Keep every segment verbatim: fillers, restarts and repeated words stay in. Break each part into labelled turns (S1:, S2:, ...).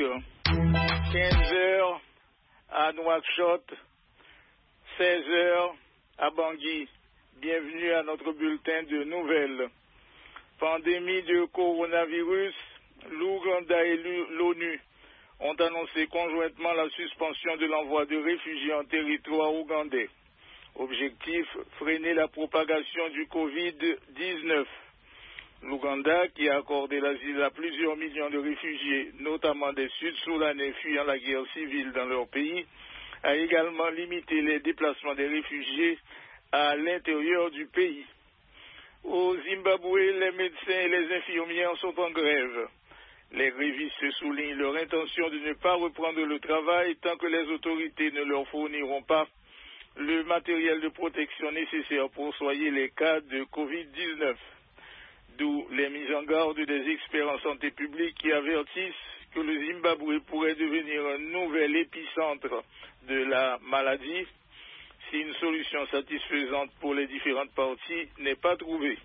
S1: quinze heures à Nouakchott, seize heures à Bangui. Bienvenue à notre bulletin de nouvelles. Pandémie de coronavirus, l'Ouganda et l'ONU ont annoncé conjointement la suspension de l'envoi de réfugiés en territoire ougandais. Objectif, freiner la propagation du covid dix-neuf. L'Ouganda, qui a accordé l'asile à plusieurs millions de réfugiés, notamment des Sud-Soudanais fuyant la guerre civile dans leur pays, a également limité les déplacements des réfugiés à l'intérieur du pays. Au Zimbabwe, les médecins et les infirmières sont en grève. Les grévistes soulignent leur intention de ne pas reprendre le travail tant que les autorités ne leur fourniront pas le matériel de protection nécessaire pour soigner les cas de covid dix-neuf. D'où les mises en garde des experts en santé publique qui avertissent que le Zimbabwe pourrait devenir un nouvel épicentre de la maladie si une solution satisfaisante pour les différentes parties n'est pas trouvée.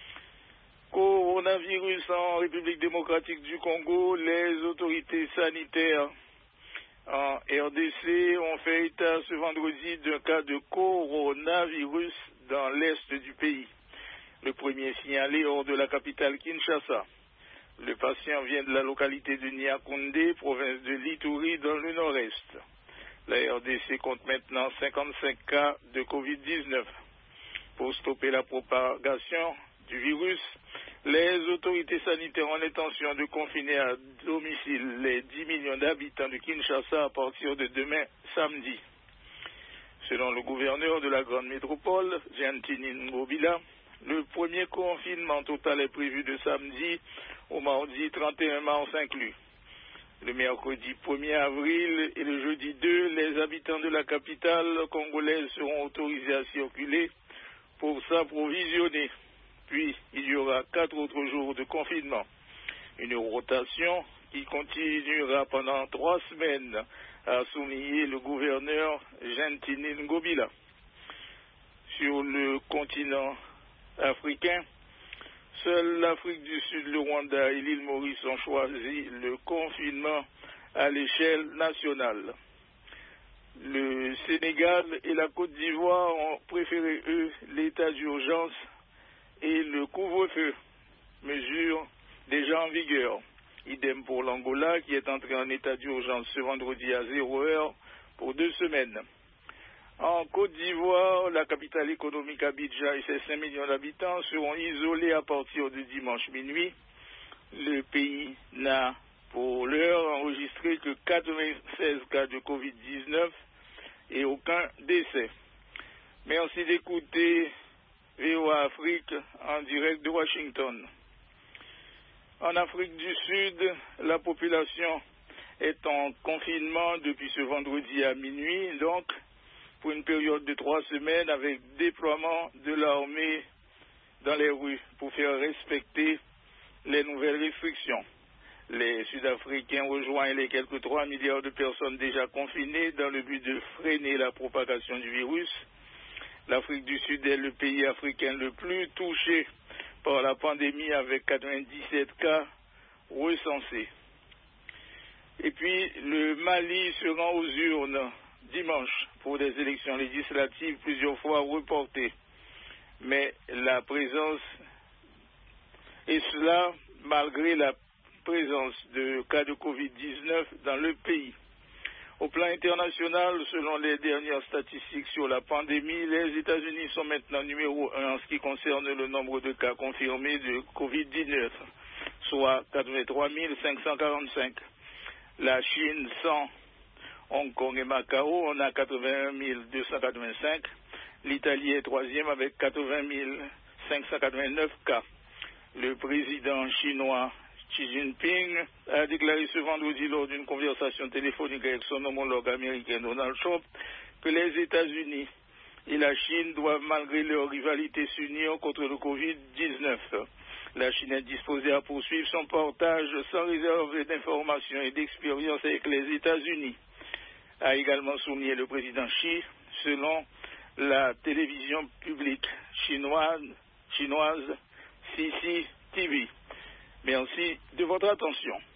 S1: Coronavirus en République démocratique du Congo, les autorités sanitaires en R D C ont fait état ce vendredi d'un cas de coronavirus dans l'est du pays. Le premier signalé hors de la capitale Kinshasa. Le patient vient de la localité de Niakoundé, province de l'Ituri, dans le nord-est. La R D C compte maintenant cinquante-cinq cas de covid dix-neuf. Pour stopper la propagation du virus, les autorités sanitaires ont l'intention de confiner à domicile les dix millions d'habitants de Kinshasa à partir de demain samedi. Selon le gouverneur de la grande métropole, Gentini Ngobila, le premier confinement total est prévu de samedi au mardi trente et un mars inclus. Le mercredi premier avril et le jeudi deux, les habitants de la capitale congolaise seront autorisés à circuler pour s'approvisionner. Puis, il y aura quatre autres jours de confinement. Une rotation qui continuera pendant trois semaines, a souligné le gouverneur Gentini Ngobila. Sur le continent africain, seule l'Afrique du Sud, le Rwanda et l'île Maurice ont choisi le confinement à l'échelle nationale. Le Sénégal et la Côte d'Ivoire ont préféré, eux, l'état d'urgence et le couvre-feu, mesure déjà en vigueur. Idem pour l'Angola, qui est entré en état d'urgence ce vendredi à zéro heure pour deux semaines. En Côte d'Ivoire, la capitale économique Abidjan et ses cinq millions d'habitants seront isolés à partir de dimanche minuit. Le pays n'a pour l'heure enregistré que quatre-vingt-seize cas de covid dix-neuf et aucun décès. Merci d'écouter V O A Afrique en direct de Washington. En Afrique du Sud, la population est en confinement depuis ce vendredi à minuit, donc pour une période de trois semaines avec déploiement de l'armée dans les rues pour faire respecter les nouvelles restrictions. Les Sud-Africains rejoignent les quelques trois milliards de personnes déjà confinées dans le but de freiner la propagation du virus. L'Afrique du Sud est le pays africain le plus touché par la pandémie avec quatre-vingt-dix-sept cas recensés. Et puis, le Mali se rend aux urnes dimanche pour des élections législatives plusieurs fois reportées. Mais la présence, et cela malgré la présence de cas de covid dix-neuf dans le pays. Au plan international, selon les dernières statistiques sur la pandémie, les États-Unis sont maintenant numéro un en ce qui concerne le nombre de cas confirmés de covid dix-neuf, soit quatre-vingt-trois mille cinq cent quarante-cinq. La Chine, cent, Hong Kong et Macao, on a quatre-vingt-un mille deux cent quatre-vingt-cinq. L'Italie est troisième avec quatre-vingt mille cinq cent quatre-vingt-neuf cas. Le président chinois Xi Jinping a déclaré ce vendredi lors d'une conversation téléphonique avec son homologue américain Donald Trump que les États-Unis et la Chine doivent, malgré leur rivalité, s'unir contre le covid dix-neuf. La Chine est disposée à poursuivre son partage sans réserve d'informations et d'expériences avec les États-Unis, a également souligné le président Xi, selon la télévision publique chinoise, chinoise C C T V. Merci de votre attention.